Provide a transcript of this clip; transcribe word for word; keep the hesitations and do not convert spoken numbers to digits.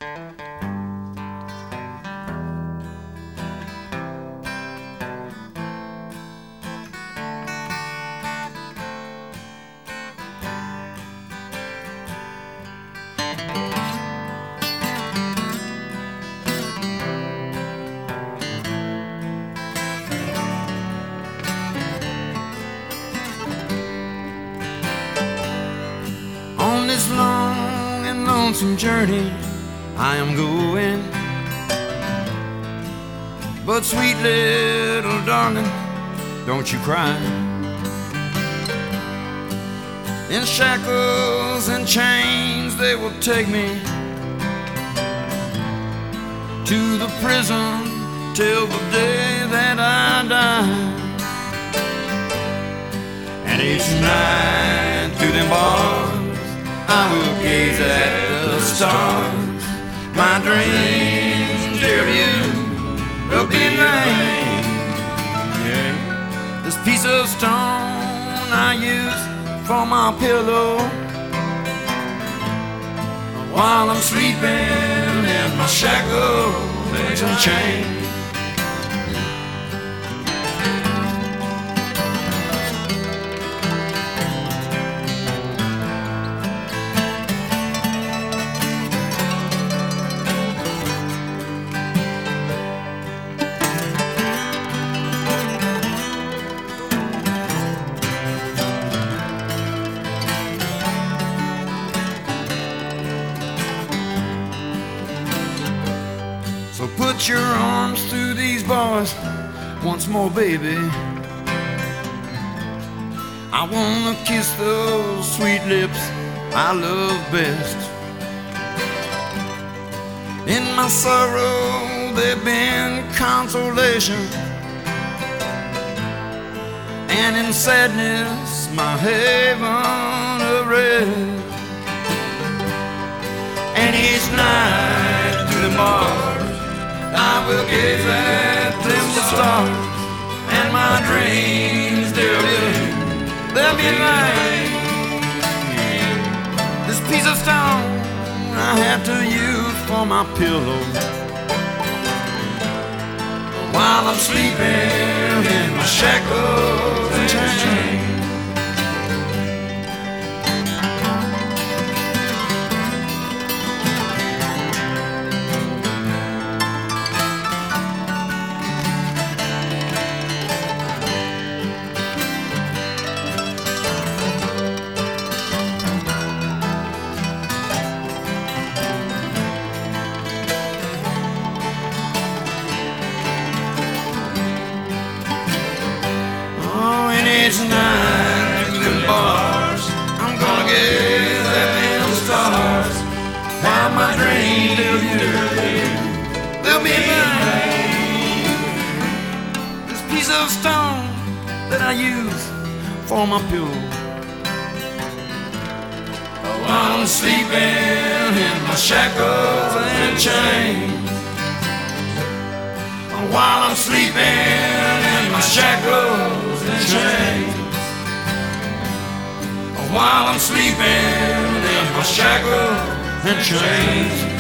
On this long and lonesome journey I am going, but sweet little darling, don't you cry. In shackles and chains they will take me to the prison till the day that I die. And each night through them bars I will gaze at the stars. My dreams, dear, of you will be in vain. Yeah. This piece of stone I use for my pillow while I'm sleeping in my shackles and chains. So put your arms through these bars once more, baby. I wanna kiss those sweet lips I love best. In my sorrow they've been consolation, and in sadness my haven of rest. And each night through the bars I will gaze at them stars, and my dreams, dear, they'll be mine. This piece of stone I have to use for my pillow while I'm sleeping in my shackles and chains. Each night through them bars I'm gonna gaze at them stars, while my dreams, they'll be mine. This piece of stone that I use for my pillow while I'm sleeping in my shackles and chains. While I'm sleeping in my shackles and chains. While I'm sleeping in my shackles and chains.